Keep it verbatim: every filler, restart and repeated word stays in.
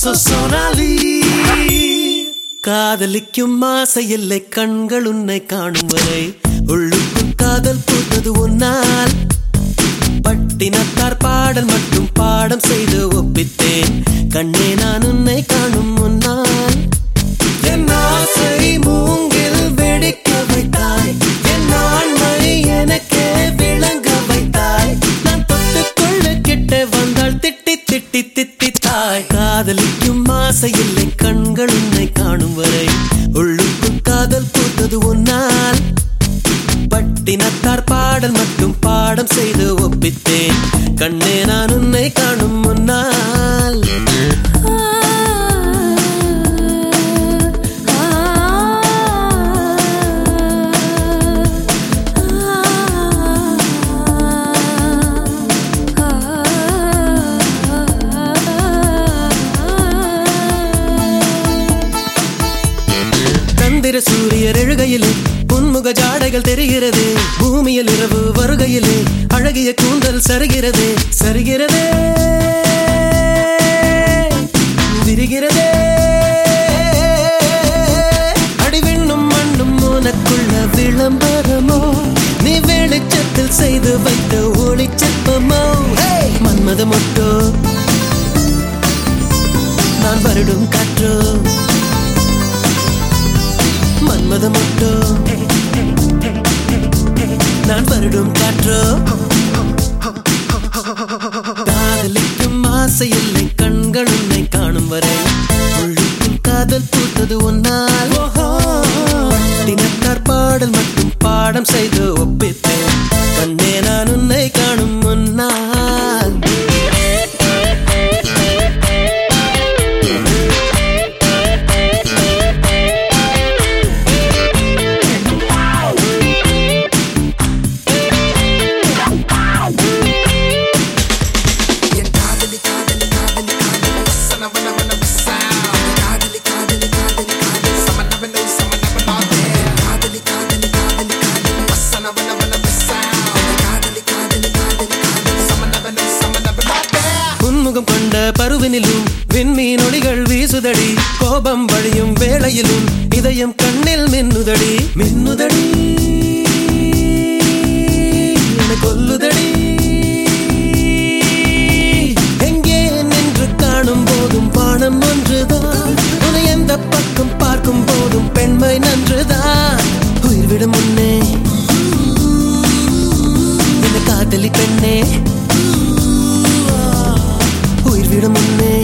சொசொனாலி காதலிக்கும் ஆசை இல்லை கண்கள் உன்னை காணும் வரை உள்ளுக்குள் காதல் பூத்தது உன்னால் பட்டினத்தார் பாடல் மட்டும் பாடம் செய்து ஒப்பித்தேன் கண்ணே நான் உன்னை காணும் முன்னால் என் ஆசை மூங்கில் வெடிக்க வைத்தாய் என் ஆண்மை எனக்கே விளங்க வைத்தாய் நான் தொட்டுக்கொள்ள கிட்ட வந்தால் திட்டி திட்டி திட்டித்தாய் காதலிக்கும் ஆசை இல்லை கண்கள் உன்னை காணும் வரை உள்ளுக்குள் காதல் பூத்தது உன்னால் பட்டினத்தார் பாடல் மட்டும் பாடம் செய்து ஒப்பித்தேன் கண்ணே நான் உன்னை காணும் முன்னால் சந்திர சூரியர் எழுகையிலே பொன்முக ஜாடைகள் தெரிகிறது பூமியில் இரவு வருகையிலே அழகிய கூந்தல் சருகிறதே சருகிறதே விரிகிறதே அடிவிண்ணும் மண்ணும் உனக்குள்ள விளம்பரமோ நீ வெளிச்சத்தில் செய்து வைத்த ஒளிச்சப்பமோ மன்மத மொட்டோ நான் வருடும் காற்றோ மன்மத மொட்டோ நான் வருடும் காற்றோ காதலிக்கும் ஆசை இல்லை கண்கள் உன்னை காணும் வரை உள்ளுக்குள் காதல் பூத்தது ஒன்னால் தினத்தார் பாடல் மட்டும் பாடம் செய்து ஒப்பித்தேன் கண்ணே நான் உன்னை காணும் முன்னால் முகம் கொண்ட பருவினிலும் விண்மீன் ஒளிகள் வீசுதடி கோபம் வழியும் வேளையிலும் இதயம் கண்ணில் மின்னுதடி மின்னுதடி கொல்லுதடி எங்கே நின்று காணும் போதும் வானம் ஒன்றுதான் உன்னை எந்த பக்கம் பார்க்கும் போதும் பெண்மை நன்றுதான் உயிர்விடும் முன்னே என்ன காதலி பெண்ணே உயிர்விடும் முன்னே